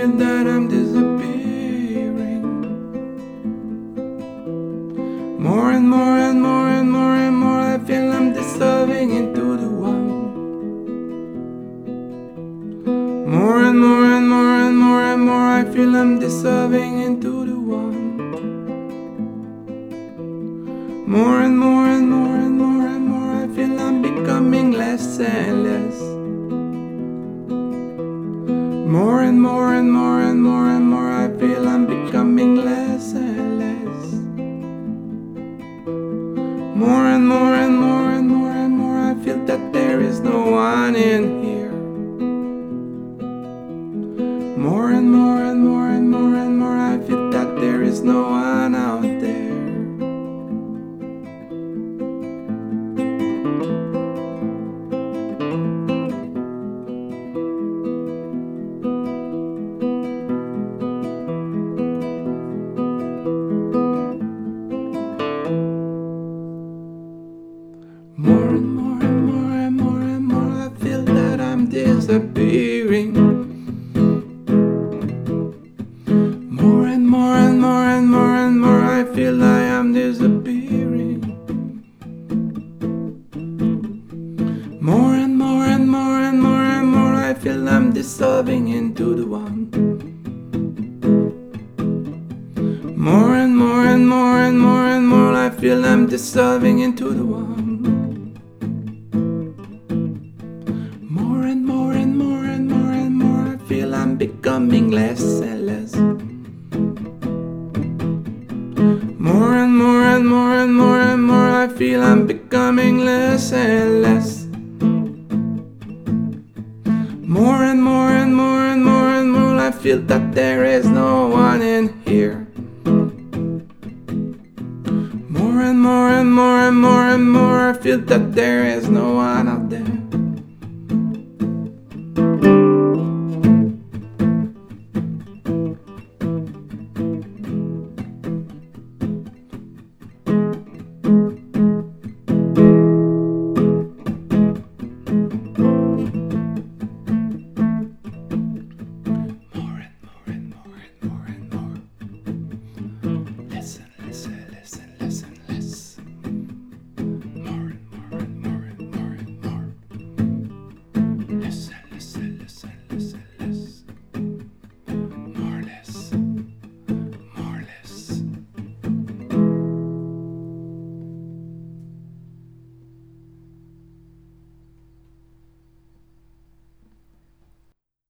feel that I'm disappearing. More and more and more and more and more I feel I'm dissolving into the one. More and more and more and more and more I feel I'm dissolving into the one. More and more and more and more and more I feel I'm becoming less and less. More and more and more and more and more I feel I'm becoming less and less. More and more and more and more and more I feel that there is no one in here. More and more and more and more and more I feel that there is no one out there. More and more and more and more and more I feel that I'm disappearing. More and more and more and more and more I feel I am disappearing. More and more and more and more and more I feel I'm dissolving into the one. More and more and more and more and more I feel I'm dissolving into the one. More and more and more and more and more I feel I'm becoming less and less. More and more and more and more and more I feel I'm becoming less and less. More and more and more and more and more I feel that there is no one in here. More and more and more and more and more I feel that there is no one out there.